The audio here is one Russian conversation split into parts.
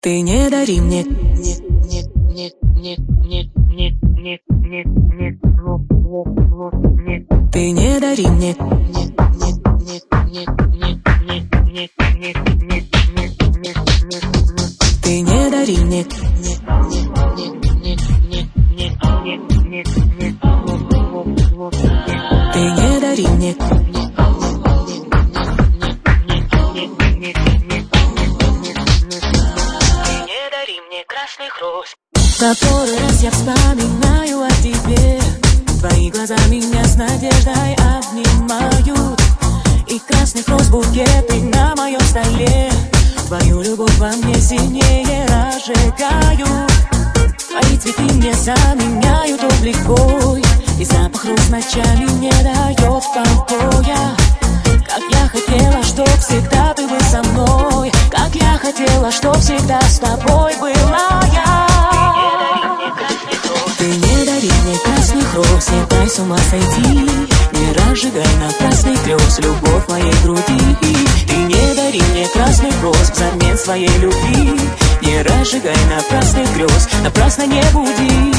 Ты не дари мне, ты не дари мне, ты не дари мне, ты не дари мне. Который раз я вспоминаю о тебе, твои глаза меня с надеждой обнимают, и красных роз букеты на моем столе твою любовь во мне сильнее разжигают. Твои цветы мне заменяют облик твой, и запах роз ночами не дает покоя. Как я хотела, чтоб всегда ты был со мной, как я хотела, чтоб всегда с тобой была я. Ты не дари мне красных роз, не дай с ума сойти, не разжигай напрасный грез любовь моей груди. Ты не дари мне красных роз взамен своей любви, не разжигай напрасных грез, напрасно не буди.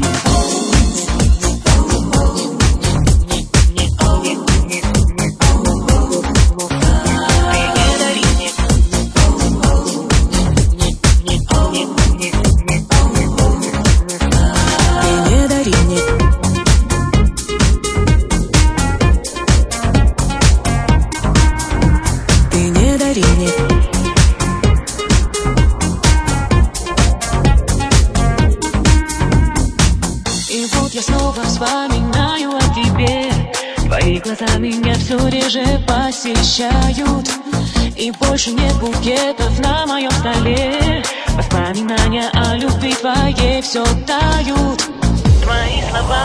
И вот я снова вспоминаю о тебе, твои глаза меня все реже посещают, и больше нет букетов на моем столе. Воспоминания о любви твоей все тают. Твои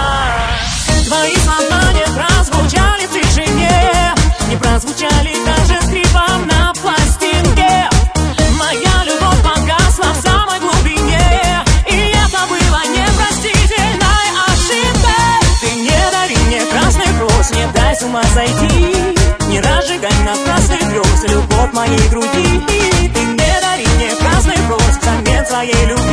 слова не прозвучали в тишине, не прозвучали даже скрипом на пластинке. Моя любовь погасла в самой глубине, и это было непростительной ошибкой. Ты не дари мне красных роз, не дай с ума сойти, не разжигай напрасных грез любовь моей груди. Ты не дари мне красных роз взамен своей любви.